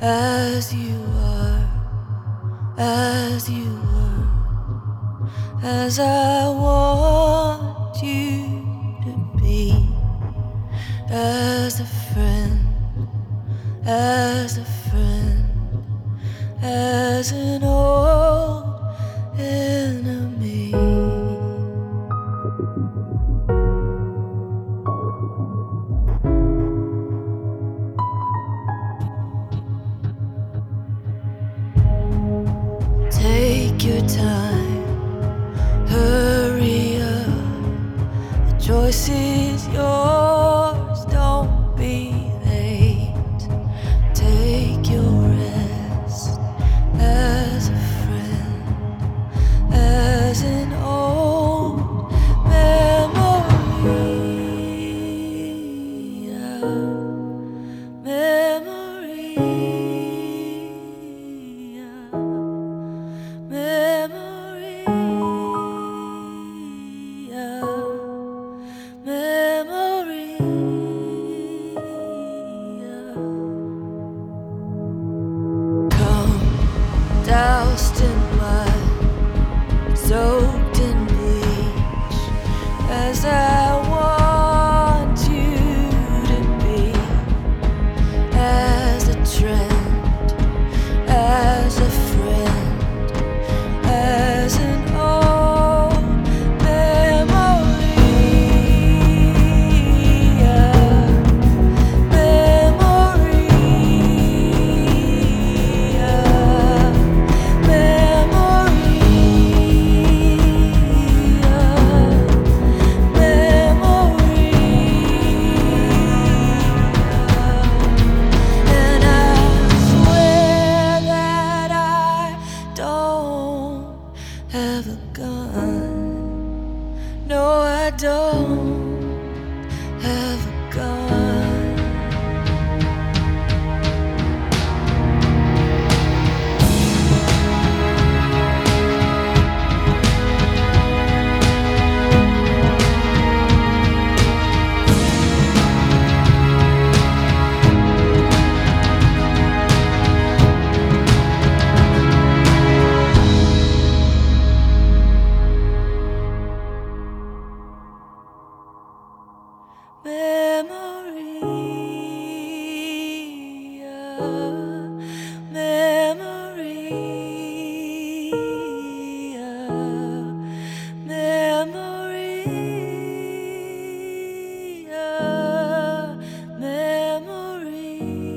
as you are, as you were, as I want you to be, as a friend, as a friend, as an old enemy. Take your time, hurry up. The choice is yours, don't be late. Take your rest as a friend, as an old memory. Memory. Memory, memory, come doused in mud, soaked in bleach, as I want you to be, as a trend, as a friend, as an old memory. Memory. And I swear that I don't have a gun. No, I don't have a gun. Memory, memory, memory, memory.